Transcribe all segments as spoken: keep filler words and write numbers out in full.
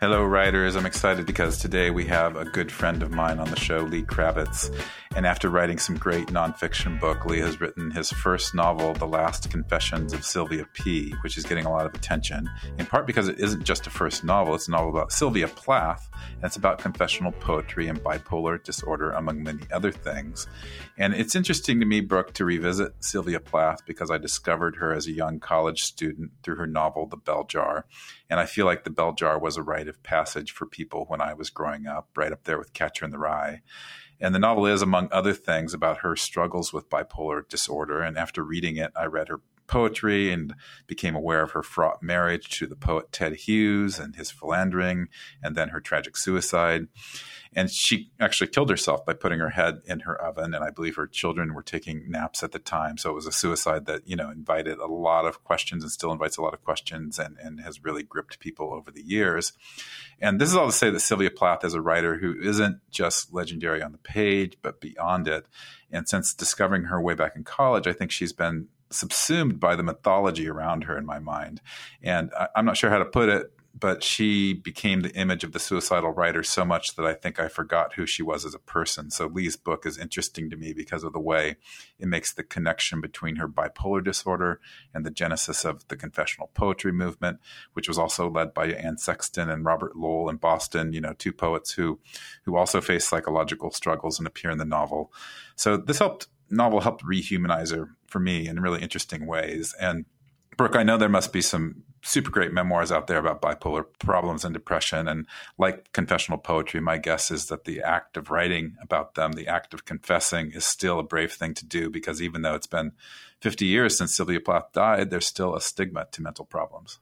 Hello, writers. I'm excited because today we have a good friend of mine on the show, Lee Kravitz. And after writing some great nonfiction book, Lee has written his first novel, The Last Confessions of Sylvia P., which is getting a lot of attention, in part because it isn't just a first novel. It's a novel about Sylvia Plath, and it's about confessional poetry and bipolar disorder, among many other things. And it's interesting to me, Brooke, to revisit Sylvia Plath because I discovered her as a young college student through her novel, The Bell Jar. And I feel like The Bell Jar was a rite of passage for people when I was growing up, right up there with Catcher in the Rye. And the novel is, among other things, about her struggles with bipolar disorder. And after reading it, I read her poetry and became aware of her fraught marriage to the poet Ted Hughes and his philandering, and then her tragic suicide. And she actually killed herself by putting her head in her oven. And I believe her children were taking naps at the time. So it was a suicide that, you know, invited a lot of questions and still invites a lot of questions and, and has really gripped people over the years. And this is all to say that Sylvia Plath is a writer who isn't just legendary on the page, but beyond it. And since discovering her way back in college, I think she's been subsumed by the mythology around her in my mind. And I, I'm not sure how to put it, but she became the image of the suicidal writer so much that I think I forgot who she was as a person. So Lee's book is interesting to me because of the way it makes the connection between her bipolar disorder and the genesis of the confessional poetry movement, which was also led by Anne Sexton and Robert Lowell in Boston, you know, two poets who who also face psychological struggles and appear in the novel. So this helped novel helped rehumanize her for me in really interesting ways. And Brooke, I know there must be some super great memoirs out there about bipolar problems and depression. And like confessional poetry, my guess is that the act of writing about them, the act of confessing, is still a brave thing to do, because even though it's been fifty years since Sylvia Plath died, there's still a stigma to mental problems.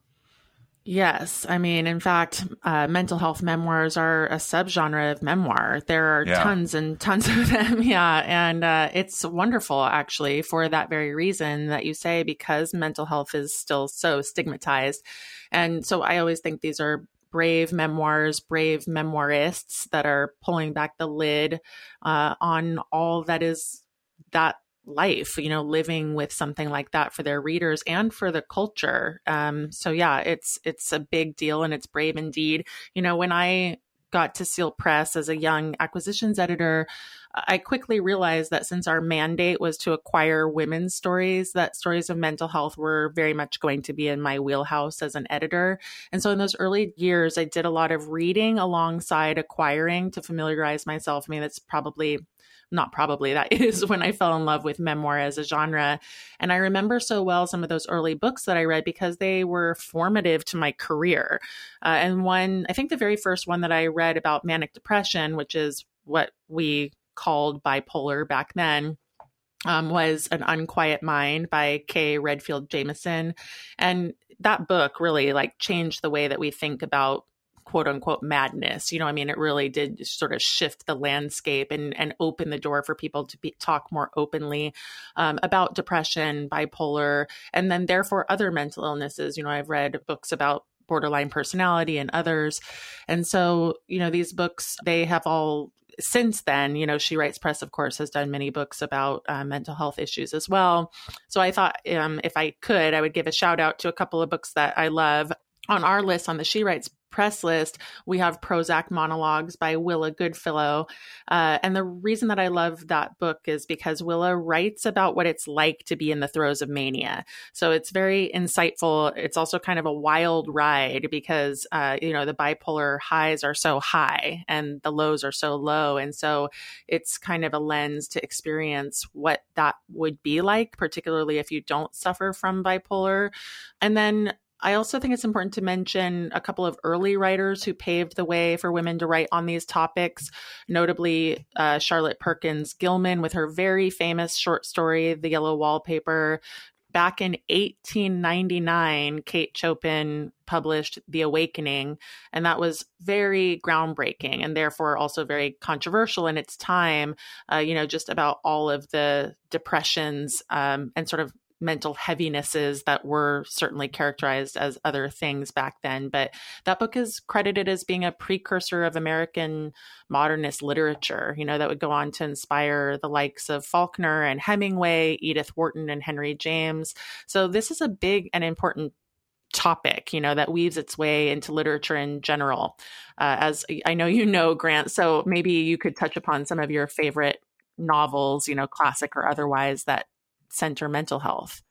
Yes. I mean, in fact, uh, mental health memoirs are a subgenre of memoir. There are Yeah. tons and tons of them. Yeah. And uh, it's wonderful, actually, for that very reason that you say, because mental health is still so stigmatized. And so I always think these are brave memoirs, brave memoirists that are pulling back the lid uh, on all that is that life, you know, living with something like that for their readers and for the culture. Um, so yeah, it's it's a big deal and it's brave indeed. You know, when I got to Seal Press as a young acquisitions editor, I quickly realized that since our mandate was to acquire women's stories, that stories of mental health were very much going to be in my wheelhouse as an editor. And so in those early years, I did a lot of reading alongside acquiring to familiarize myself. I mean, that's probably Not probably, that is when I fell in love with memoir as a genre. And I remember so well some of those early books that I read because they were formative to my career. Uh, and one, I think the very first one that I read about manic depression, which is what we called bipolar back then, um, was An Unquiet Mind by Kay Redfield Jamison. And that book really like changed the way that we think about quote unquote madness. You know, I mean, it really did sort of shift the landscape and, and open the door for people to be, talk more openly um, about depression, bipolar, and then therefore other mental illnesses. You know, I've read books about borderline personality and others. And so, you know, these books, they have all since then, you know, She Writes Press, of course, has done many books about uh, mental health issues as well. So I thought um, if I could, I would give a shout out to a couple of books that I love. On our list, on the She Writes Press list, we have Prozac Monologues by Willa Goodfellow. Uh, and the reason that I love that book is because Willa writes about what it's like to be in the throes of mania. So it's very insightful. It's also kind of a wild ride because, uh, you know, the bipolar highs are so high and the lows are so low. And so it's kind of a lens to experience what that would be like, particularly if you don't suffer from bipolar. And then I also think it's important to mention a couple of early writers who paved the way for women to write on these topics, notably uh, Charlotte Perkins Gilman with her very famous short story, The Yellow Wallpaper. Back in eighteen ninety-nine, Kate Chopin published The Awakening, and that was very groundbreaking and therefore also very controversial in its time, uh, you know, just about all of the depressions um, and sort of mental heavinesses that were certainly characterized as other things back then. But that book is credited as being a precursor of American modernist literature, you know, that would go on to inspire the likes of Faulkner and Hemingway, Edith Wharton and Henry James. So this is a big and important topic, you know, that weaves its way into literature in general. Uh, as I know you know, Grant, so maybe you could touch upon some of your favorite novels, you know, classic or otherwise, that center mental health.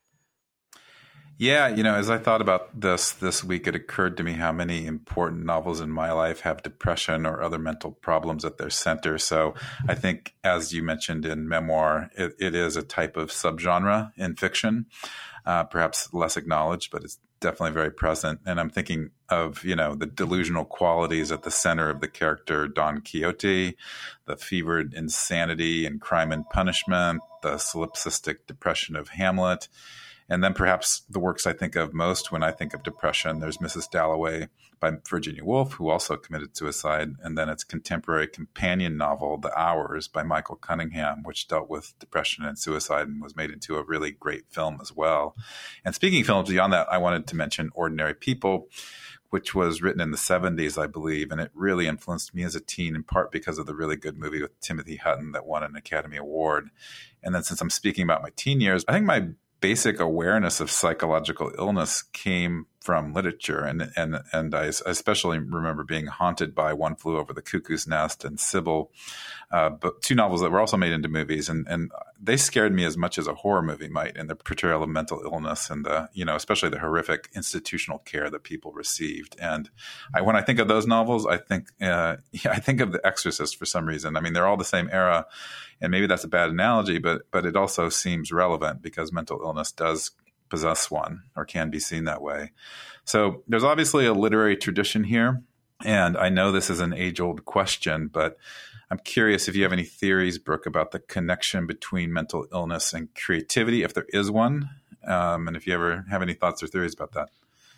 Yeah, you know, as I thought about this this week, it occurred to me how many important novels in my life have depression or other mental problems at their center. So I think, as you mentioned in memoir, it, it is a type of subgenre in fiction, uh, perhaps less acknowledged, but it's definitely very present. And I'm thinking of, you know, the delusional qualities at the center of the character Don Quixote, the fevered insanity and Crime and Punishment, the solipsistic depression of Hamlet. And then perhaps the works I think of most when I think of depression, there's Missus Dalloway by Virginia Woolf, who also committed suicide. And then its contemporary companion novel, The Hours by Michael Cunningham, which dealt with depression and suicide and was made into a really great film as well. And speaking of films, beyond that, I wanted to mention Ordinary People, which was written in the seventies, I believe. And it really influenced me as a teen, in part because of the really good movie with Timothy Hutton that won an Academy Award. And then since I'm speaking about my teen years, I think my basic awareness of psychological illness came from literature. And and and I especially remember being haunted by One Flew Over the Cuckoo's Nest and Sybil, uh, but two novels that were also made into movies. And, and they scared me as much as a horror movie might in the portrayal of mental illness and the, you know, especially the horrific institutional care that people received. And I, when I think of those novels, I think, uh, yeah, I think of The Exorcist for some reason. I mean, they're all the same era. And maybe that's a bad analogy, but but it also seems relevant because mental illness does possess one, or can be seen that way. So there's obviously a literary tradition here. And I know this is an age-old question, but I'm curious if you have any theories, Brooke, about the connection between mental illness and creativity, if there is one, um, and if you ever have any thoughts or theories about that.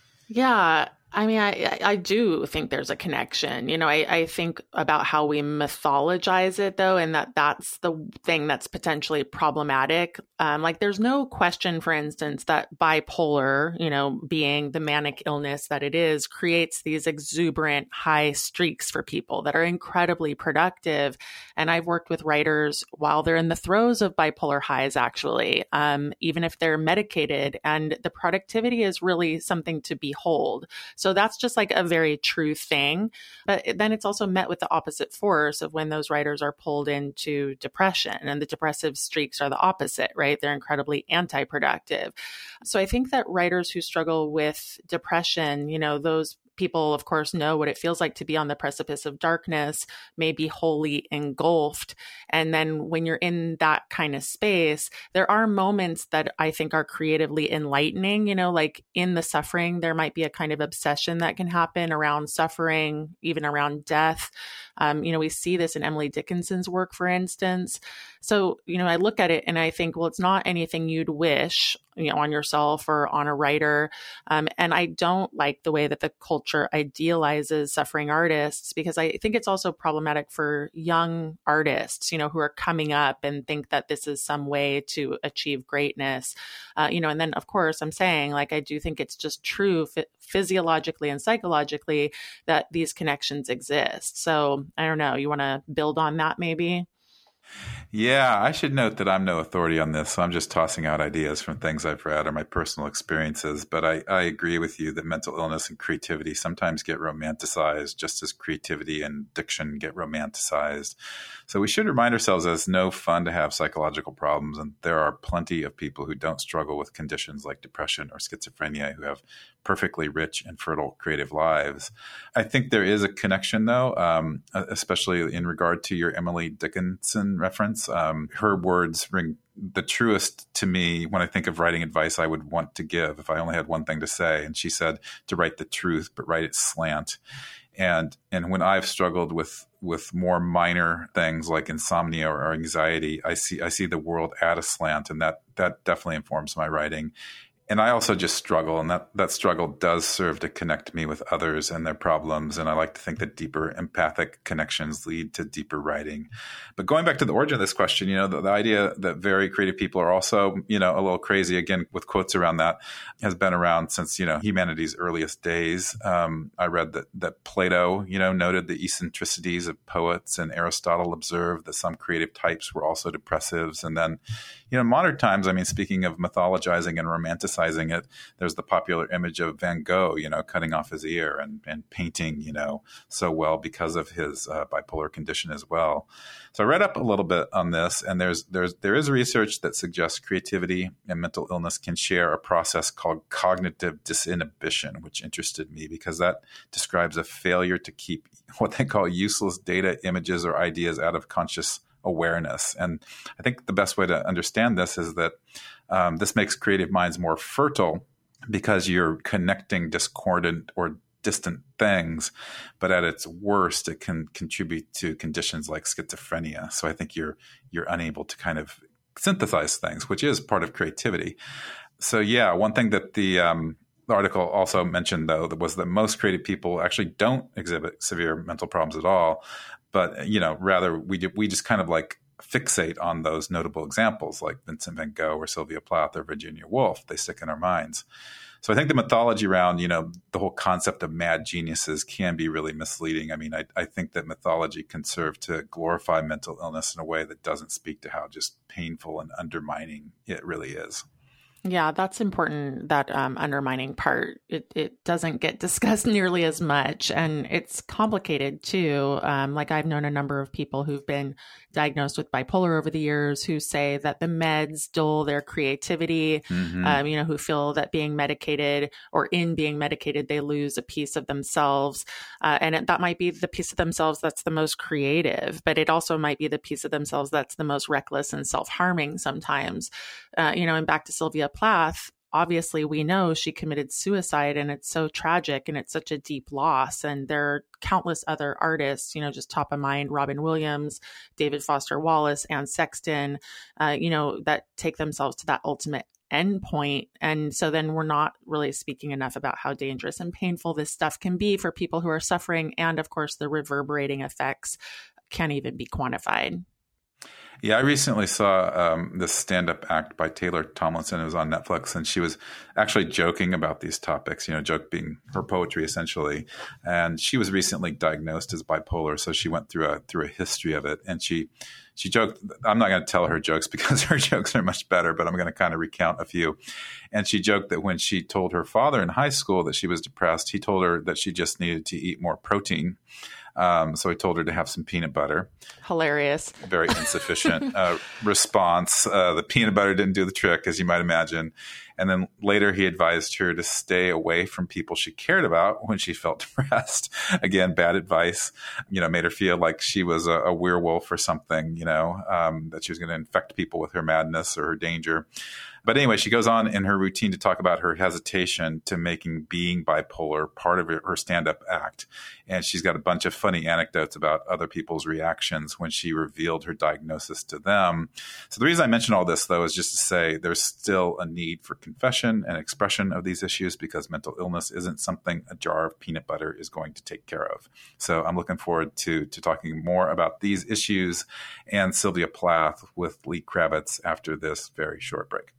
Yeah. I mean, I, I do think there's a connection. You know, I, I think about how we mythologize it, though, and that that's the thing that's potentially problematic. Um, like, there's no question, for instance, that bipolar, you know, being the manic illness that it is, creates these exuberant high streaks for people that are incredibly productive. And I've worked with writers while they're in the throes of bipolar highs, actually, um, even if they're medicated, and the productivity is really something to behold. So that's just like a very true thing. But then it's also met with the opposite force of when those writers are pulled into depression, and the depressive streaks are the opposite, right? They're incredibly anti-productive. So I think that writers who struggle with depression, you know, those people, of course, know what it feels like to be on the precipice of darkness, may be wholly engulfed. And then when you're in that kind of space, there are moments that I think are creatively enlightening. You know, like in the suffering, there might be a kind of obsession that can happen around suffering, even around death. Um, you know, we see this in Emily Dickinson's work, for instance. So, you know, I look at it and I think, well, it's not anything you'd wish, you know, on yourself or on a writer. Um, and I don't like the way that the culture idealizes suffering artists, because I think it's also problematic for young artists, you know, who are coming up and think that this is some way to achieve greatness. Uh, you know, and then, of course, I'm saying, like, I do think it's just true f- physiologically and psychologically that these connections exist. So I don't know, you want to build on that maybe? Yeah, I should note that I'm no authority on this, so I'm just tossing out ideas from things I've read or my personal experiences. But I, I agree with you that mental illness and creativity sometimes get romanticized, just as creativity and diction get romanticized. So we should remind ourselves that it's no fun to have psychological problems, and there are plenty of people who don't struggle with conditions like depression or schizophrenia who have perfectly rich and fertile creative lives. I think there is a connection, though, um, especially in regard to your Emily Dickinson reference. Um, her words ring the truest to me when I think of writing advice I would want to give if I only had one thing to say. And she said to write the truth, but write it slant. And and when I've struggled with with more minor things like insomnia or anxiety, I see I see the world at a slant, and that that definitely informs my writing. And I also just struggle, and that, that struggle does serve to connect me with others and their problems. And I like to think that deeper empathic connections lead to deeper writing. But going back to the origin of this question, you know, the, the idea that very creative people are also, you know, a little crazy, again, with quotes around that, has been around since, you know, humanity's earliest days. Um, I read that, that Plato, you know, noted the eccentricities of poets, and Aristotle observed that some creative types were also depressives. And then, you know, modern times, I mean, speaking of mythologizing and romanticizing dramatizing it. There's the popular image of Van Gogh, you know, cutting off his ear and, and painting, you know, so well because of his uh, bipolar condition as well. So I read up a little bit on this, and there's there's there is research that suggests creativity and mental illness can share a process called cognitive disinhibition, which interested me because that describes a failure to keep what they call useless data, images, or ideas out of conscious awareness. And I think the best way to understand this is that um, this makes creative minds more fertile because you're connecting discordant or distant things, but at its worst, it can contribute to conditions like schizophrenia. So I think you're you're unable to kind of synthesize things, which is part of creativity. So yeah, one thing that the um, The article also mentioned, though, was that most creative people actually don't exhibit severe mental problems at all. But, you know, rather we do, we just kind of like fixate on those notable examples like Vincent van Gogh or Sylvia Plath or Virginia Woolf. They stick in our minds. So I think the mythology around, you know, the whole concept of mad geniuses can be really misleading. I mean, I, I think that mythology can serve to glorify mental illness in a way that doesn't speak to how just painful and undermining it really is. Yeah, that's important, that um, undermining part. It it doesn't get discussed nearly as much, and it's complicated too. Um, like I've known a number of people who've been diagnosed with bipolar over the years who say that the meds dull their creativity, mm-hmm. um, you know, who feel that being medicated or in being medicated, they lose a piece of themselves. Uh, and it, that might be the piece of themselves that's the most creative, but it also might be the piece of themselves that's the most reckless and self-harming sometimes. Uh, you know, and back to Sylvia Plath, obviously we know she committed suicide, and it's so tragic and it's such a deep loss. And there are countless other artists, you know, just top of mind, Robin Williams, David Foster Wallace, Anne Sexton, uh, you know, that take themselves to that ultimate end point. And so then we're not really speaking enough about how dangerous and painful this stuff can be for people who are suffering. And of course, the reverberating effects can't even be quantified. Yeah, I recently saw um, this stand-up act by Taylor Tomlinson. It was on Netflix, and she was actually joking about these topics, you know, joke being her poetry, essentially. And she was recently diagnosed as bipolar, so she went through a through a history of it. And she she joked, I'm not going to tell her jokes because her jokes are much better, but I'm going to kind of recount a few. And she joked that when she told her father in high school that she was depressed, he told her that she just needed to eat more protein. Um, so I told her to have some peanut butter. Hilarious. Very insufficient uh, response. Uh, the peanut butter didn't do the trick, as you might imagine. And then later he advised her to stay away from people she cared about when she felt depressed. Again, bad advice, you know, made her feel like she was a, a werewolf or something, you know, um, that she was going to infect people with her madness or her danger. But anyway, she goes on in her routine to talk about her hesitation to making being bipolar part of her stand-up act. And she's got a bunch of funny anecdotes about other people's reactions when she revealed her diagnosis to them. So the reason I mention all this, though, is just to say there's still a need for confession and expression of these issues because mental illness isn't something a jar of peanut butter is going to take care of. So I'm looking forward to, to talking more about these issues and Sylvia Plath with Lee Kravitz after this very short break.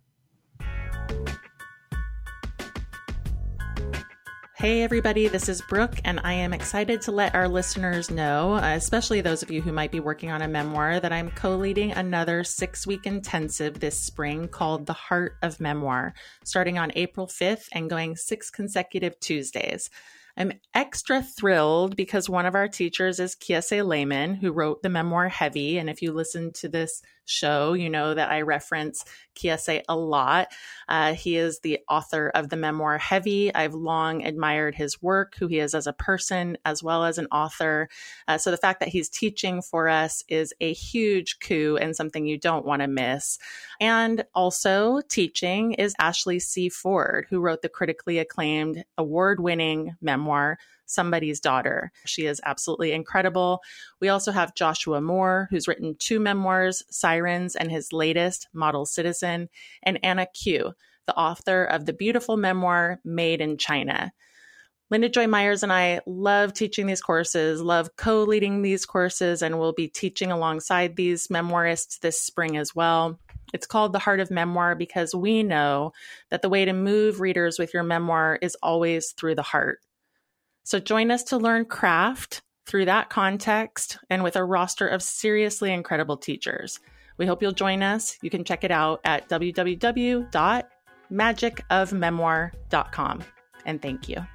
Hey everybody, this is Brooke, and I am excited to let our listeners know, uh, especially those of you who might be working on a memoir, that I'm co-leading another six-week intensive this spring called The Heart of Memoir, starting on April fifth and going six consecutive Tuesdays. I'm extra thrilled because one of our teachers is Kiese Lehman, who wrote the memoir Heavy. And if you listen to this show, you know that I reference Kiese a lot. Uh, he is the author of the memoir Heavy. I've long admired his work, who he is as a person, as well as an author. Uh, so the fact that he's teaching for us is a huge coup and something you don't want to miss. And also teaching is Ashley C. Ford, who wrote the critically acclaimed, award-winning memoir, Somebody's Daughter. She is absolutely incredible. We also have Joshua Moore, who's written two memoirs, Sirens and his latest, Model Citizen, and Anna Q, the author of the beautiful memoir, Made in China. Linda Joy Myers and I love teaching these courses, love co-leading these courses, and we'll be teaching alongside these memoirists this spring as well. It's called The Heart of Memoir because we know that the way to move readers with your memoir is always through the heart. So join us to learn craft through that context and with a roster of seriously incredible teachers. We hope you'll join us. You can check it out at w w w dot magic of memoir dot com. And thank you.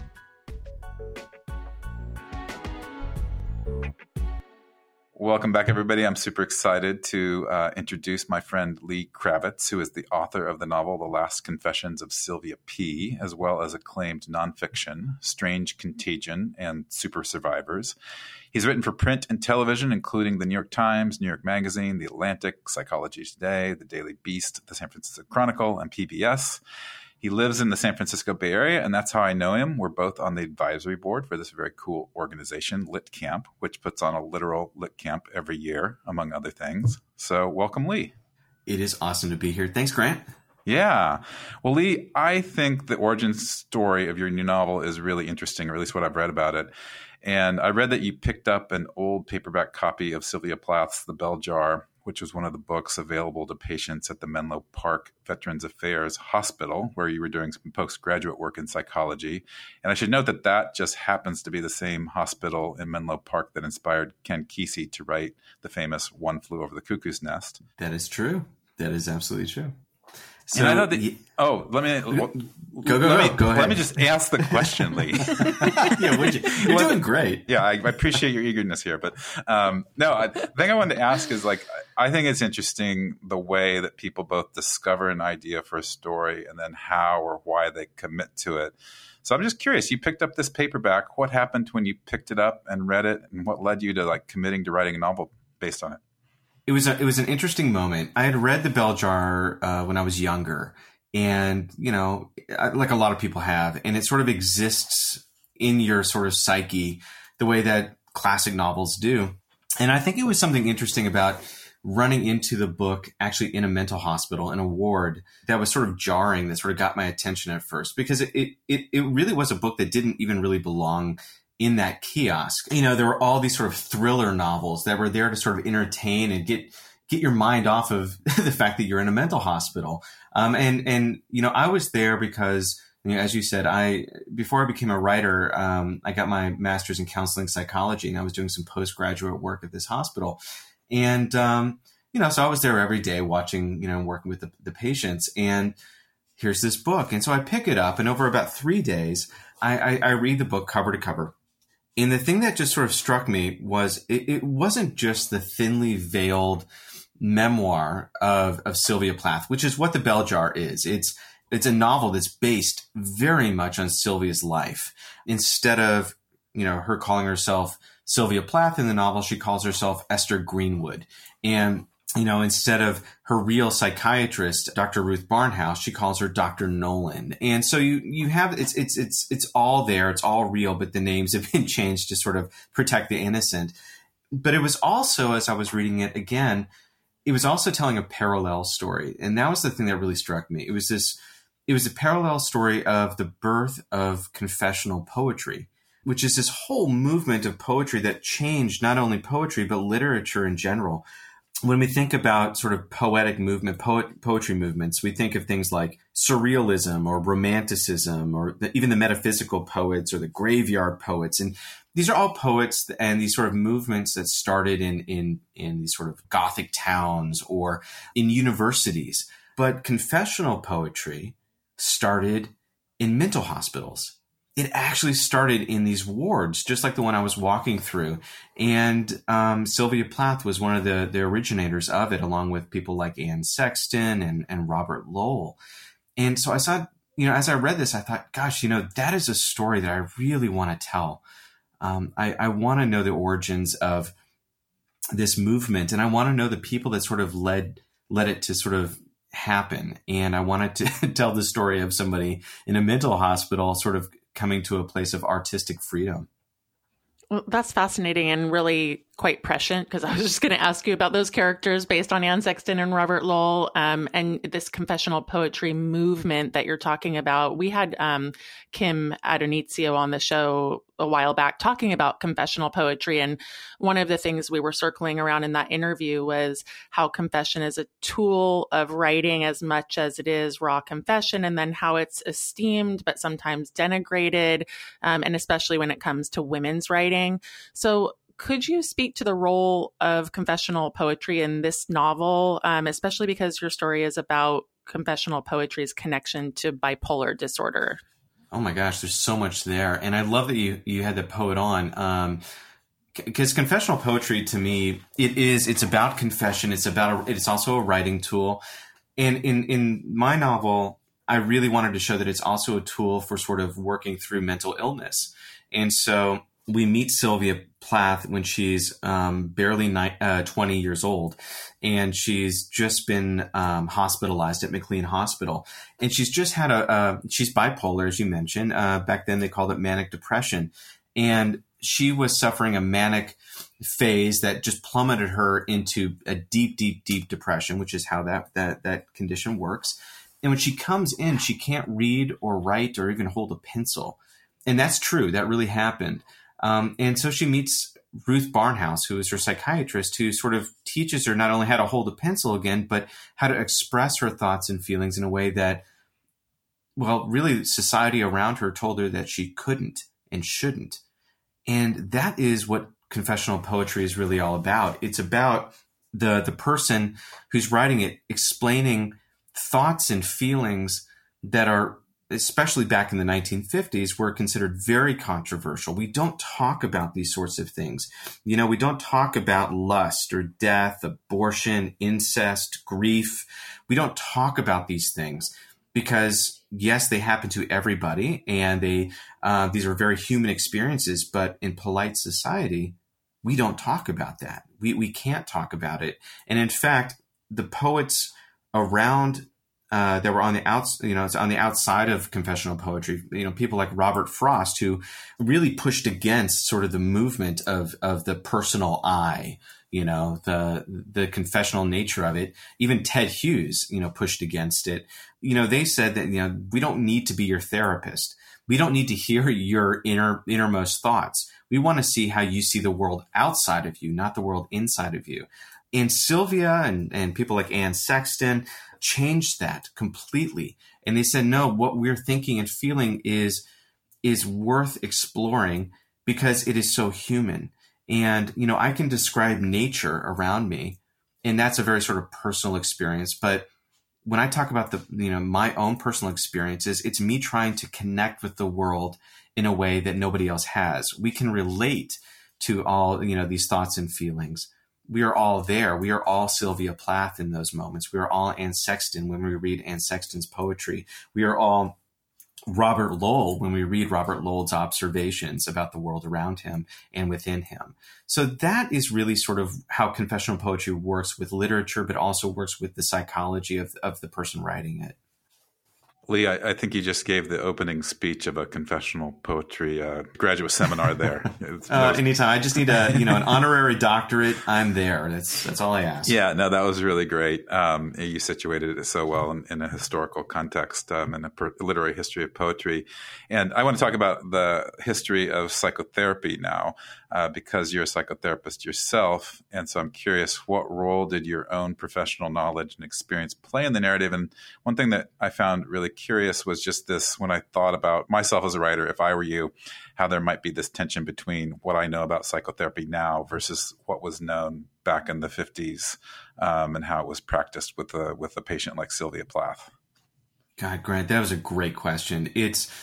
Welcome back, everybody. I'm super excited to uh, introduce my friend Lee Kravitz, who is the author of the novel The Last Confessions of Sylvia P., as well as acclaimed nonfiction, Strange Contagion and Super Survivors. He's written for print and television, including the New York Times, New York Magazine, The Atlantic, Psychology Today, The Daily Beast, The San Francisco Chronicle, and P B S. He lives in the San Francisco Bay Area, and that's how I know him. We're both on the advisory board for this very cool organization, Lit Camp, which puts on a literal Lit Camp every year, among other things. So welcome, Lee. It is awesome to be here. Thanks, Grant. Yeah. Well, Lee, I think the origin story of your new novel is really interesting, or at least what I've read about it. And I read that you picked up an old paperback copy of Sylvia Plath's The Bell Jar, which was one of the books available to patients at the Menlo Park Veterans Affairs Hospital, where you were doing some postgraduate work in psychology. And I should note that that just happens to be the same hospital in Menlo Park that inspired Ken Kesey to write the famous One Flew Over the Cuckoo's Nest. That is true. That is absolutely true. So, and I know that. Y- oh, let me go go let go. Me, go ahead. Let me just ask the question, Lee. yeah, would you? You're doing great. Yeah, I, I appreciate your eagerness here, but um, no, I, the thing I wanted to ask is like I think it's interesting the way that people both discover an idea for a story and then how or why they commit to it. So I'm just curious. You picked up this paperback. What happened when you picked it up and read it, and what led you to like committing to writing a novel based on it? It was a, it was an interesting moment. I had read The Bell Jar uh, when I was younger, and you know, like a lot of people have, and it sort of exists in your sort of psyche the way that classic novels do. And I think it was something interesting about running into the book actually in a mental hospital in a ward that was sort of jarring, that sort of got my attention at first, because it it it really was a book that didn't even really belong in that kiosk. You know, there were all these sort of thriller novels that were there to sort of entertain and get get your mind off of the fact that you're in a mental hospital. Um, and, and, you know, I was there because, you know, as you said, I, before I became a writer, um, I got my master's in counseling psychology, and I was doing some postgraduate work at this hospital. And, um, you know, so I was there every day watching, you know, working with the, the patients, and here's this book. And so I pick it up, and over about three days, I, I, I read the book cover to cover. And the thing that just sort of struck me was it, it wasn't just the thinly veiled memoir of, of Sylvia Plath, which is what The Bell Jar is. It's it's a novel that's based very much on Sylvia's life. Instead of, you know, her calling herself Sylvia Plath in the novel, she calls herself Esther Greenwood. And, you know, instead of her real psychiatrist, Doctor Ruth Barnhouse, she calls her Doctor Nolan. And so you you have it's it's it's it's all there, it's all real, but the names have been changed to sort of protect the innocent. But it was also, as I was reading it again, it was also telling a parallel story. And that was the thing that really struck me. It was this it was a parallel story of the birth of confessional poetry, which is this whole movement of poetry that changed not only poetry, but literature in general. When we think about sort of poetic movement, poet, poetry movements, we think of things like surrealism or romanticism, or the, even the metaphysical poets or the graveyard poets. And these are all poets and these sort of movements that started in, in, in these sort of Gothic towns or in universities. But confessional poetry started in mental hospitals. It actually started in these wards, just like the one I was walking through. And um, Sylvia Plath was one of the, the originators of it, along with people like Anne Sexton and, and Robert Lowell. And so I saw, you know, as I read this, I thought, gosh, you know, that is a story that I really want to tell. Um, I, I want to know the origins of this movement, and I want to know the people that sort of led led it to sort of happen. And I wanted to tell the story of somebody in a mental hospital sort of coming to a place of artistic freedom. Well, that's fascinating and really quite prescient, because I was just going to ask you about those characters based on Anne Sexton and Robert Lowell, um, and this confessional poetry movement that you're talking about. We had um, Kim Adonizio on the show a while back talking about confessional poetry. And one of the things we were circling around in that interview was how confession is a tool of writing as much as it is raw confession, and then how it's esteemed, but sometimes denigrated, um, and especially when it comes to women's writing. So could you speak to the role of confessional poetry in this novel, um, especially because your story is about confessional poetry's connection to bipolar disorder? Oh my gosh, there's so much there. And I love that you, you had the poet on. Um, because confessional poetry to me, it is, it's about confession. It's about, a, it's also a writing tool. And in, in my novel, I really wanted to show that it's also a tool for sort of working through mental illness. And so we meet Sylvia Plath when she's um, barely ni- uh, twenty years old, and she's just been um, hospitalized at McLean Hospital. And she's just had a, uh, she's bipolar, as you mentioned. Uh, back then they called it manic depression. And she was suffering a manic phase that just plummeted her into a deep, deep, deep depression, which is how that, that, that condition works. And when she comes in, she can't read or write or even hold a pencil. And that's true. That really happened. Um, and so she meets Ruth Barnhouse, who is her psychiatrist, who sort of teaches her not only how to hold a pencil again, but how to express her thoughts and feelings in a way that, well, really society around her told her that she couldn't and shouldn't. And that is what confessional poetry is really all about. It's about the, the person who's writing it explaining thoughts and feelings that are, especially back in the nineteen fifties, were considered very controversial. We don't talk about these sorts of things. You know, we don't talk about lust or death, abortion, incest, grief. We don't talk about these things because, yes, they happen to everybody, and they uh, these are very human experiences. But in polite society, we don't talk about that. We we can't talk about it. And in fact, the poets around Uh, that were on the outs, you know, on the outside of confessional poetry, you know, people like Robert Frost, who really pushed against sort of the movement of of the personal I, you know, the the confessional nature of it. Even Ted Hughes, you know, pushed against it. You know, they said that, you know, we don't need to be your therapist. We don't need to hear your inner innermost thoughts. We want to see how you see the world outside of you, not the world inside of you. And Sylvia and, and people like Anne Sexton changed that completely. And they said, no, what we're thinking and feeling is, is worth exploring because it is so human. And, you know, I can describe nature around me, and that's a very sort of personal experience. But when I talk about the, you know, my own personal experiences, it's me trying to connect with the world in a way that nobody else has. We can relate to all, you know, these thoughts and feelings. We are all there. We are all Sylvia Plath in those moments. We are all Anne Sexton when we read Anne Sexton's poetry. We are all Robert Lowell when we read Robert Lowell's observations about the world around him and within him. So that is really sort of how confessional poetry works with literature, but also works with the psychology of, of the person writing it. Lee, I, I think you just gave the opening speech of a confessional poetry uh, graduate seminar there. uh, anytime. I just need a, you know, an honorary doctorate. I'm there. That's that's all I ask. Yeah, no, that was really great. Um, you situated it so well in, in a historical context um, and a per- literary history of poetry. And I want to talk about the history of psychotherapy now, uh, because you're a psychotherapist yourself. And so I'm curious, what role did your own professional knowledge and experience play in the narrative? And one thing that I found really curious was just this, when I thought about myself as a writer, if I were you, how there might be this tension between what I know about psychotherapy now versus what was known back in the fifties, um, and how it was practiced with a, with a patient like Sylvia Plath. God, Grant, that was a great question. It's,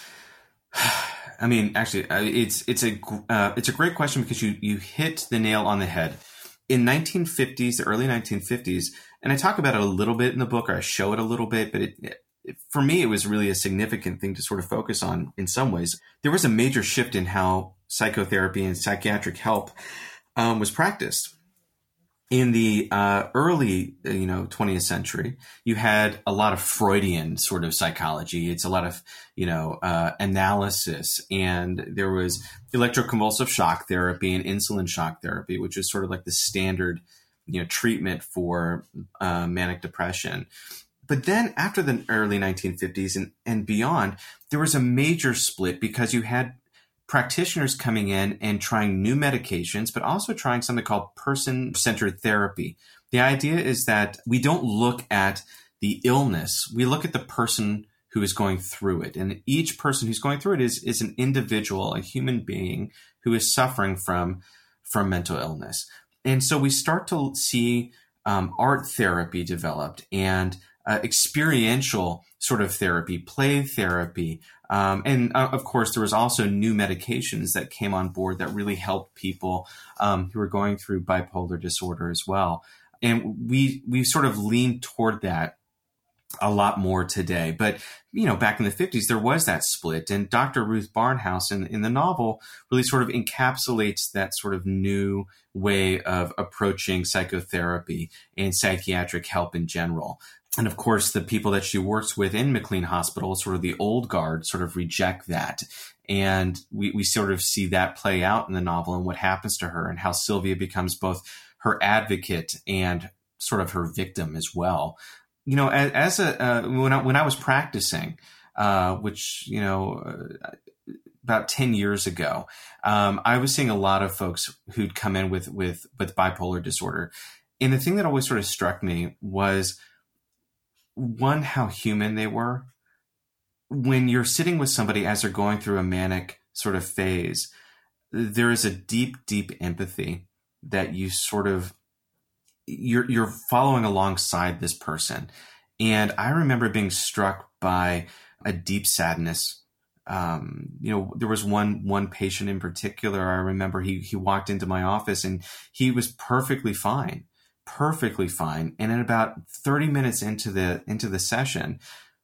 I mean, actually, it's it's a uh, it's a great question because you you hit the nail on the head. In nineteen fifties, the early nineteen fifties, and I talk about it a little bit in the book, or I show it a little bit, but it, it, for me, it was really a significant thing to sort of focus on in some ways. There was a major shift in how psychotherapy and psychiatric help um, was practiced. In the uh, early, you know, twentieth century, you had a lot of Freudian sort of psychology. It's a lot of, you know, uh, analysis, and there was electroconvulsive shock therapy and insulin shock therapy, which is sort of like the standard, you know, treatment for uh, manic depression. But then after the early nineteen fifties and, and beyond, there was a major split because you had practitioners coming in and trying new medications, but also trying something called person-centered therapy. The idea is that we don't look at the illness. We look at the person who is going through it. And each person who's going through it is, is an individual, a human being who is suffering from, from mental illness. And so we start to see um, art therapy developed, and uh, experiential sort of therapy, play therapy. Um, and uh, of course, there was also new medications that came on board that really helped people um, who were going through bipolar disorder as well. And we we sort of leaned toward that a lot more today. But, you know, back in the fifties, there was that split. And Doctor Ruth Barnhouse in, in the novel really sort of encapsulates that sort of new way of approaching psychotherapy and psychiatric help in general. And of course, the people that she works with in McLean Hospital, sort of the old guard, sort of reject that. And we, we sort of see that play out in the novel and what happens to her and how Sylvia becomes both her advocate and sort of her victim as well. You know, as, as a, uh, when I, when I was practicing, uh, which, you know, uh, about ten years ago, um, I was seeing a lot of folks who'd come in with, with, with bipolar disorder. And the thing that always sort of struck me was, one, how human they were. When you're sitting with somebody as they're going through a manic sort of phase, there is a deep, deep empathy that you sort of, you're, you're following alongside this person. And I remember being struck by a deep sadness. Um, you know, there was one, one patient in particular. I remember he, he walked into my office and he was perfectly fine. perfectly fine. And in about thirty minutes into the, into the session,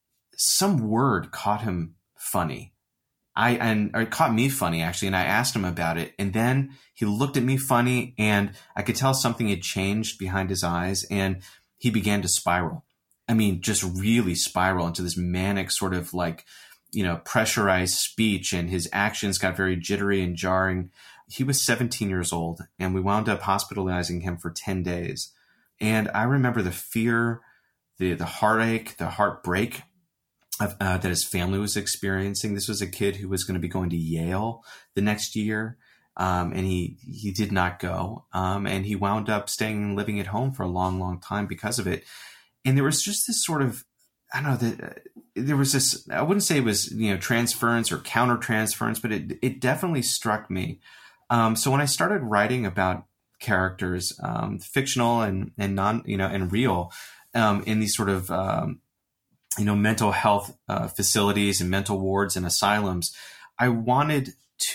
some word caught him funny. I, and or it caught me funny actually. And I asked him about it. And then he looked at me funny and I could tell something had changed behind his eyes and he began to spiral. I mean, just really spiral into this manic sort of like, you know, pressurized speech, and his actions got very jittery and jarring. He was seventeen years old and we wound up hospitalizing him for ten days. And I remember the fear, the, the heartache, the heartbreak of, uh, that his family was experiencing. This was a kid who was going to be going to Yale the next year. Um, and he, he did not go. Um, and he wound up staying and living at home for a long, long time because of it. And there was just this sort of, I don't know, that there was this, I wouldn't say it was, you know, transference or counter-transference, but it, it definitely struck me. Um, so when I started writing about characters, um, fictional and, and non, you know, and real, um, in these sort of, um, you know, mental health, uh, facilities and mental wards and asylums, I wanted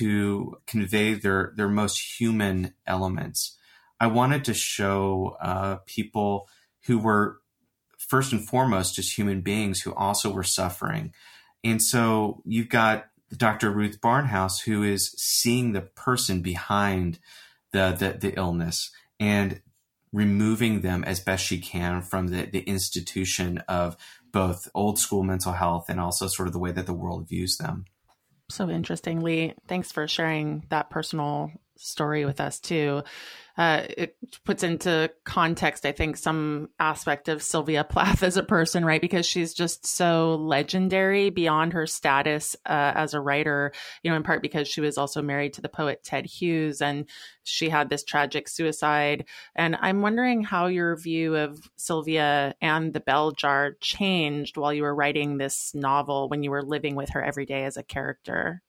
to convey their, their most human elements. I wanted to show, uh, people who were first and foremost just human beings who also were suffering. And so you've got Doctor Ruth Barnhouse, who is seeing the person behind the, the, the illness and removing them as best she can from the, the institution of both old school mental health and also sort of the way that the world views them. So interesting, Lee. Thanks for sharing that personal story with us too. Uh, it puts into context, I think, some aspect of Sylvia Plath as a person, right? Because she's just so legendary beyond her status uh, as a writer, you know, in part because she was also married to the poet Ted Hughes and she had this tragic suicide. And I'm wondering how your view of Sylvia and the Bell Jar changed while you were writing this novel, when you were living with her every day as a character.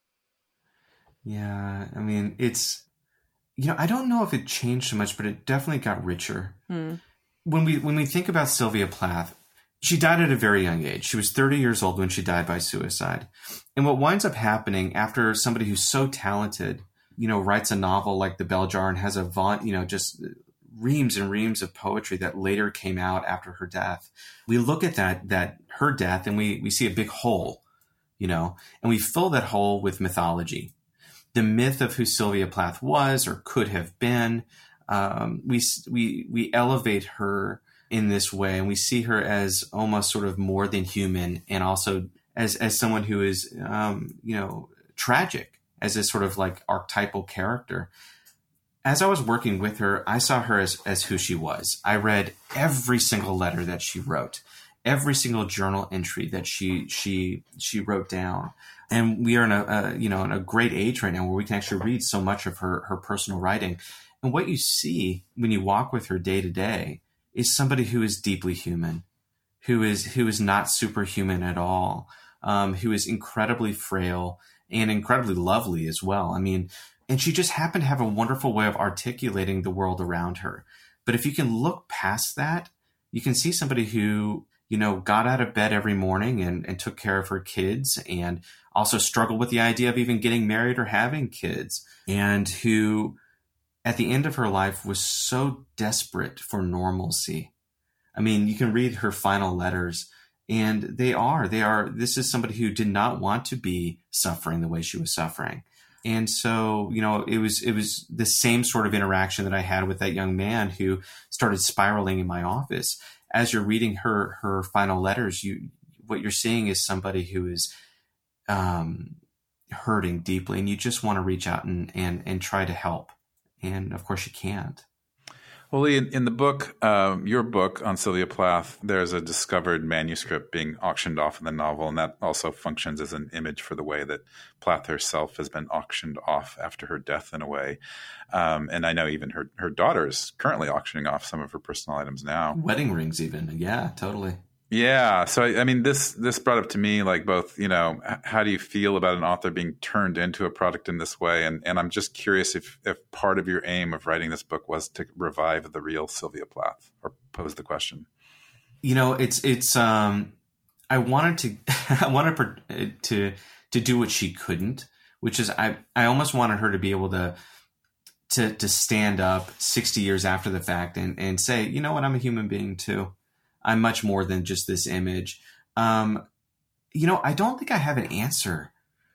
Yeah, I mean, it's, you know, I don't know if it changed so much, but it definitely got richer. Hmm. When we when we think about Sylvia Plath, she died at a very young age. She was thirty years old when she died by suicide. And what winds up happening after somebody who's so talented, you know, writes a novel like The Bell Jar and has a, you know, just reams and reams of poetry that later came out after her death. We look at that, that her death and we, we see a big hole, you know, and we fill that hole with mythology. The myth of who Sylvia Plath was or could have been, um, we we we elevate her in this way, and we see her as almost sort of more than human, and also as as someone who is, um, you know, tragic, as a sort of like archetypal character. As I was working with her, I saw her as as who she was. I read every single letter that she wrote, every single journal entry that she she she wrote down. And we are in a, a, you know, in a great age right now where we can actually read so much of her, her personal writing. And what you see when you walk with her day to day is somebody who is deeply human, who is, who is not superhuman at all, um, who is incredibly frail and incredibly lovely as well. I mean, and she just happened to have a wonderful way of articulating the world around her. But if you can look past that, you can see somebody who, you know, got out of bed every morning and, and took care of her kids, and also struggled with the idea of even getting married or having kids, and who at the end of her life was so desperate for normalcy. I mean, you can read her final letters, and they are, they are, this is somebody who did not want to be suffering the way she was suffering. And so, you know, it was, it was the same sort of interaction that I had with that young man who started spiraling in my office. As you're reading her, her final letters, you, what you're seeing is somebody who is, um, hurting deeply, and you just want to reach out and, and, and try to help. And of course you can't. Well, Lee, in, in the book, um, your book on Sylvia Plath, there's a discovered manuscript being auctioned off in the novel, and that also functions as an image for the way that Plath herself has been auctioned off after her death in a way. Um, and I know even her, her daughter is currently auctioning off some of her personal items now. Wedding rings even. Yeah, totally. Yeah. So, I, I mean, this this brought up to me, like, both, you know, how do you feel about an author being turned into a product in this way? And and I'm just curious if if part of your aim of writing this book was to revive the real Sylvia Plath, or pose the question. You know, it's it's um, I wanted to I wanted to to do what she couldn't, which is I I almost wanted her to be able to to to stand up sixty years after the fact and and say, you know what, I'm a human being too. I'm much more than just this image. Um, you know, I don't think I have an answer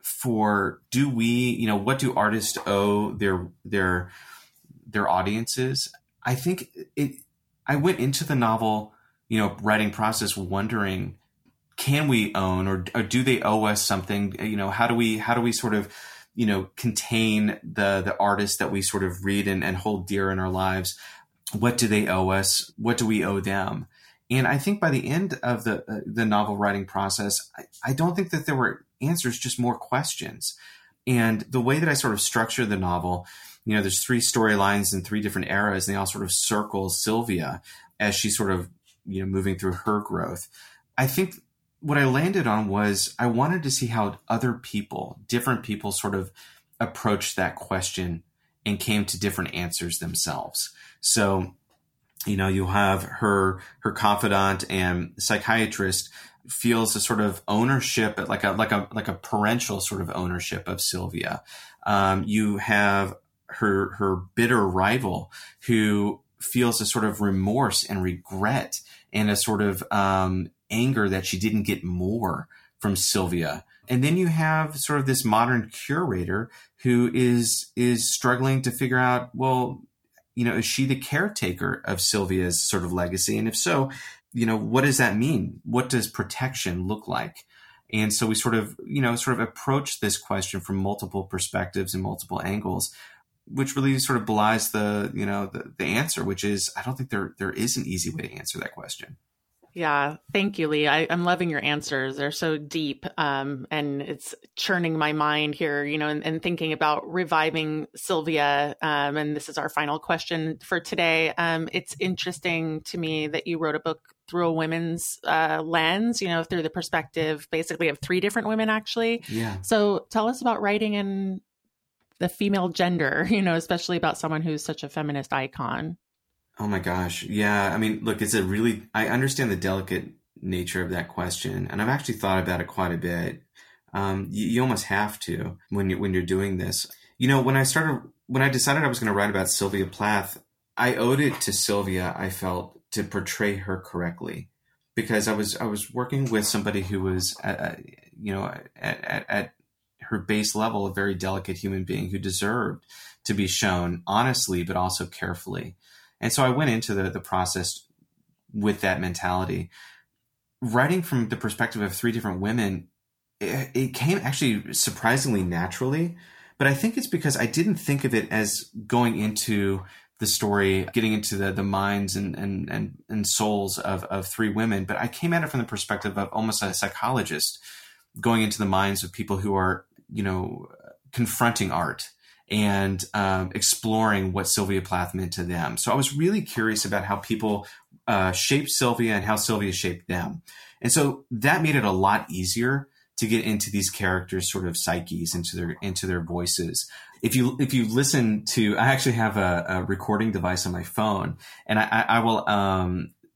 for, do we, you know, what do artists owe their, their, their audiences? I think it, I went into the novel, you know, writing process wondering, can we own, or, or do they owe us something? You know, how do we, how do we sort of, you know, contain the, the artists that we sort of read and, and hold dear in our lives? What do they owe us? What do we owe them? And I think by the end of the uh, the novel writing process, I, I don't think that there were answers, just more questions. And the way that I sort of structure the novel, you know, there's three storylines in three different eras, and they all sort of circle Sylvia as she's sort of, you know, moving through her growth. I think what I landed on was I wanted to see how other people, different people, sort of approached that question and came to different answers themselves. So, you know, you have her, her confidant and psychiatrist feels a sort of ownership, like a, like a, like a parental sort of ownership of Sylvia. Um, you have her, her bitter rival who feels a sort of remorse and regret and a sort of, um, anger that she didn't get more from Sylvia. And then you have sort of this modern curator who is, is struggling to figure out, well, you know, is she the caretaker of Sylvia's sort of legacy? And if so, you know, what does that mean? What does protection look like? And so we sort of, you know, sort of approach this question from multiple perspectives and multiple angles, which really sort of belies the, you know, the, the answer, which is, I don't think there there is an easy way to answer that question. Yeah. Thank you, Lee. I, I'm loving your answers. They're so deep. Um, and it's churning my mind here, you know, and, and thinking about reviving Sylvia. Um, and this is our final question for today. Um, it's interesting to me that you wrote a book through a women's uh, lens, you know, through the perspective basically of three different women, actually. Yeah. So tell us about writing in the female gender, you know, especially about someone who's such a feminist icon. Oh my gosh. Yeah. I mean, look, it's a really, I understand the delicate nature of that question, and I've actually thought about it quite a bit. Um, you, you almost have to when you, when you're doing this. You know, when I started, when I decided I was going to write about Sylvia Plath, I owed it to Sylvia, I felt, to portray her correctly, because I was, I was working with somebody who was, uh, you know, at, at, at her base level, a very delicate human being who deserved to be shown honestly, but also carefully. And so I went into the, the process with that mentality. Writing from the perspective of three different women, it, it came actually surprisingly naturally. But I think it's because I didn't think of it as going into the story, getting into the, the minds and, and, and, and souls of, of three women. But I came at it from the perspective of almost a psychologist going into the minds of people who are, you know, confronting art and um, exploring what Sylvia Plath meant to them. So I was really curious about how people uh, shaped Sylvia and how Sylvia shaped them. And so that made it a lot easier to get into these characters' sort of psyches, into their into their voices. If you if you listen to, I actually have a, a recording device on my phone, and I, I will um,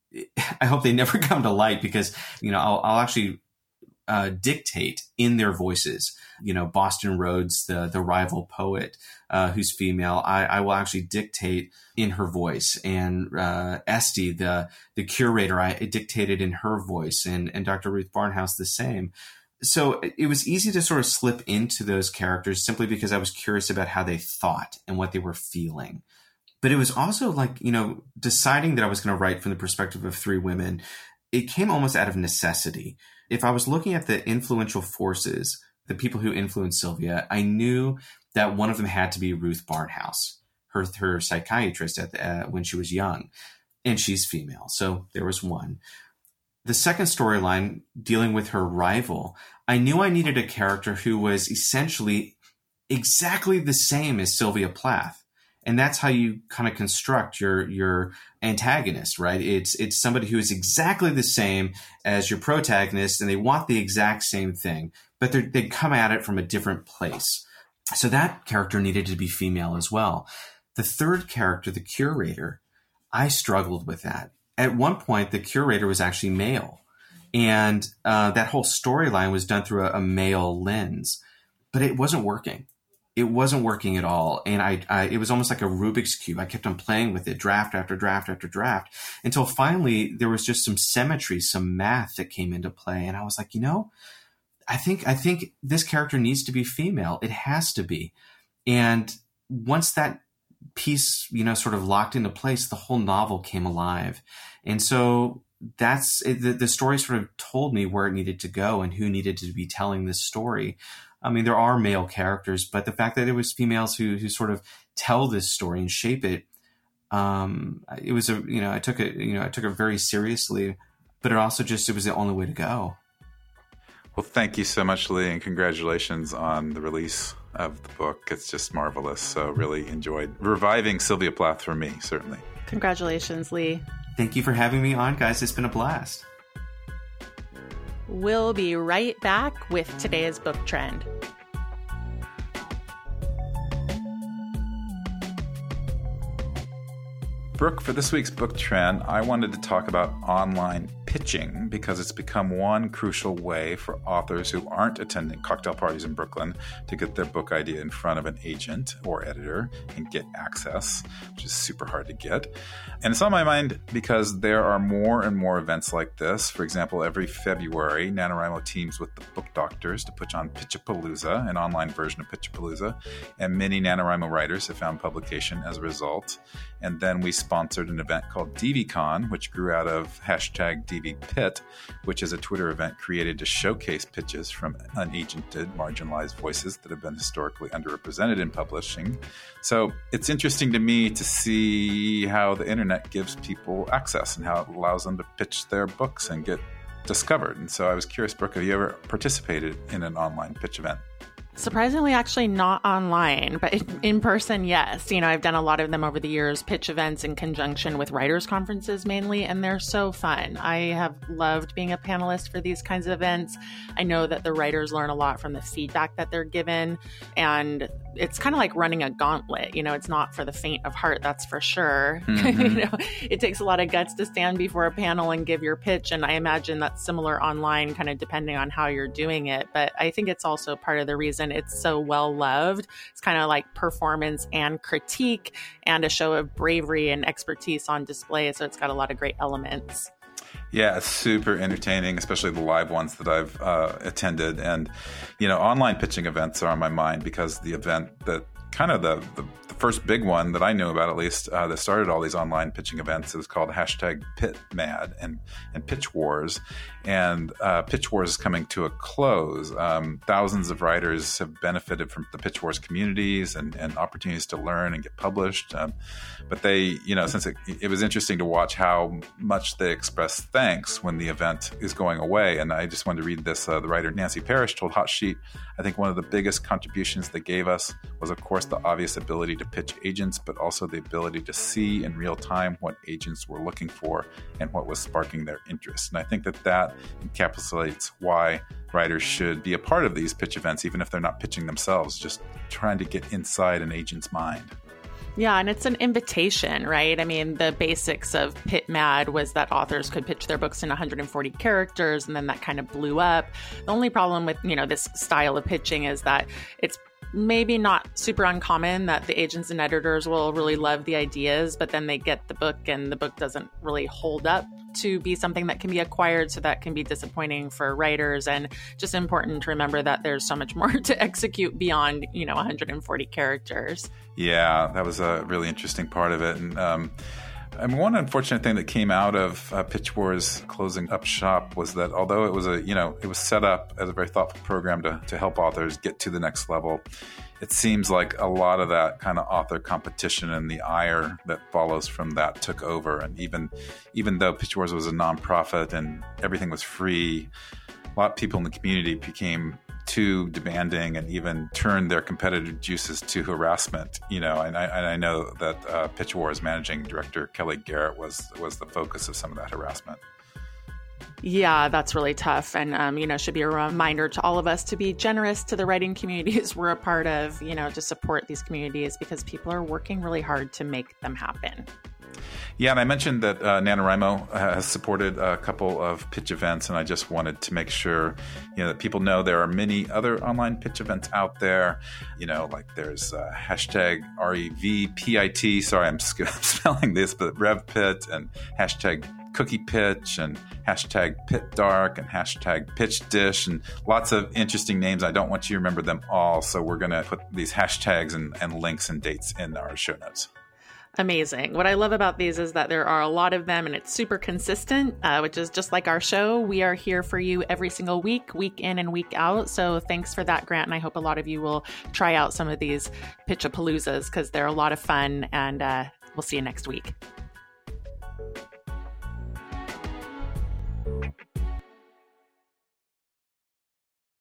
I hope they never come to light because, you know, I'll, I'll actually uh, dictate in their voices. You know, Boston Rhodes, the the rival poet uh, who's female, I, I will actually dictate in her voice. And uh, Esty, the the curator, I dictated in her voice, and and Doctor Ruth Barnhouse the same. So it was easy to sort of slip into those characters simply because I was curious about how they thought and what they were feeling. But it was also like, you know, deciding that I was going to write from the perspective of three women, it came almost out of necessity. If I was looking at the influential forces, the people who influenced Sylvia, I knew that one of them had to be Ruth Barnhouse, her her psychiatrist at the, uh, when she was young, and she's female. So there was one. The second storyline, dealing with her rival, I knew I needed a character who was essentially exactly the same as Sylvia Plath. And that's how you kind of construct your your antagonist, right? It's it's somebody who is exactly the same as your protagonist, and they want the exact same thing, but they come at it from a different place. So that character needed to be female as well. The third character, the curator, I struggled with that. At one point, the curator was actually male, and uh, that whole storyline was done through a, a male lens, but it wasn't working. It wasn't working at all. And I, I, it was almost like a Rubik's Cube. I kept on playing with it, draft after draft after draft, until finally there was just some symmetry, some math that came into play. And I was like, you know, I think, I think this character needs to be female. It has to be. And once that piece, you know, sort of locked into place, the whole novel came alive. And so that's it, the, the story sort of told me where it needed to go and who needed to be telling this story. I mean, there are male characters, but the fact that it was females who who sort of tell this story and shape it, um, it was a you know I took it you know I took it very seriously, but it also just it was the only way to go. Well, thank you so much, Lee, and congratulations on the release of the book. It's just marvelous. So really enjoyed reviving Sylvia Plath for me, certainly. Congratulations, Lee. Thank you for having me on, guys. It's been a blast. We'll be right back with today's book trend. Brooke, for this week's book trend, I wanted to talk about online pitching because it's become one crucial way for authors who aren't attending cocktail parties in Brooklyn to get their book idea in front of an agent or editor and get access, which is super hard to get. And it's on my mind because there are more and more events like this. For example, every February, NaNoWriMo teams with the Book Doctors to put on Pitchapalooza, an online version of Pitchapalooza, and many NaNoWriMo writers have found publication as a result. And then we sponsored an event called DVCon, which grew out of hashtag DVPit, which is a Twitter event created to showcase pitches from unagented, marginalized voices that have been historically underrepresented in publishing. So it's interesting to me to see how the internet gives people access and how it allows them to pitch their books and get discovered. And so I was curious, Brooke, have you ever participated in an online pitch event? Surprisingly, actually not online, but in person, yes. You know, I've done a lot of them over the years, pitch events in conjunction with writers' conferences mainly, and they're so fun. I have loved being a panelist for these kinds of events. I know that the writers learn a lot from the feedback that they're given, and it's kind of like running a gauntlet. You know, it's not for the faint of heart, that's for sure. Mm-hmm. You know, it takes a lot of guts to stand before a panel and give your pitch, and I imagine that's similar online, kind of depending on how you're doing it. But I think it's also part of the reason it's so well loved. It's kind of like performance and critique and a show of bravery and expertise on display. So it's got a lot of great elements. Yeah, it's super entertaining, especially the live ones that I've uh, attended. And, you know, online pitching events are on my mind because the event that kind of the, the, the first big one that I knew about, at least, uh, that started all these online pitching events is called hashtag PitMad and, and Pitch Wars. And uh, Pitch Wars is coming to a close. Um, thousands of writers have benefited from the Pitch Wars communities and, and opportunities to learn and get published. Um, but they, you know, since it, it was interesting to watch how much they express thanks when the event is going away. And I just wanted to read this. Uh, the writer Nancy Parrish told Hot Sheet, I think one of the biggest contributions they gave us was, of course, the obvious ability to pitch agents, but also the ability to see in real time what agents were looking for and what was sparking their interest. And I think that that encapsulates why writers should be a part of these pitch events, even if they're not pitching themselves, just trying to get inside an agent's mind. Yeah, and it's an invitation, right? I mean, the basics of Pit Mad was that authors could pitch their books in one hundred forty characters, and then that kind of blew up. The only problem with, you know, this style of pitching is that it's maybe not super uncommon that the agents and editors will really love the ideas, but then they get the book and the book doesn't really hold up to be something that can be acquired. So that can be disappointing for writers, and just important to remember that there's so much more to execute beyond, you know, one hundred forty characters. Yeah, that was a really interesting part of it. And, um, And one unfortunate thing that came out of uh, Pitch Wars closing up shop was that although it was a, you know, it was set up as a very thoughtful program to, to help authors get to the next level, it seems like a lot of that kind of author competition and the ire that follows from that took over. And even, even though Pitch Wars was a nonprofit and everything was free, a lot of people in the community became too demanding and even turned their competitive juices to harassment, you know, and I, and I know that uh, Pitch Wars managing director Kelly Garrett was was the focus of some of that harassment. Yeah, that's really tough. And, um, you know, should be a reminder to all of us to be generous to the writing communities we're a part of, you know, to support these communities because people are working really hard to make them happen. Yeah, and I mentioned that uh, NaNoWriMo has supported a couple of pitch events, and I just wanted to make sure, you know, that people know there are many other online pitch events out there. You know, like there's uh, hashtag R E V P I T. Sorry, I'm spelling this, but RevPit and hashtag Cookie Pitch and hashtag Pit Dark and hashtag Pitch Dish and lots of interesting names. I don't want you to remember them all, so we're going to put these hashtags and, and links and dates in our show notes. Amazing. What I love about these is that there are a lot of them and it's super consistent, uh, which is just like our show. We are here for you every single week, week in and week out. So thanks for that, Grant. And I hope a lot of you will try out some of these Pitchapaloozas because they're a lot of fun, and uh, we'll see you next week.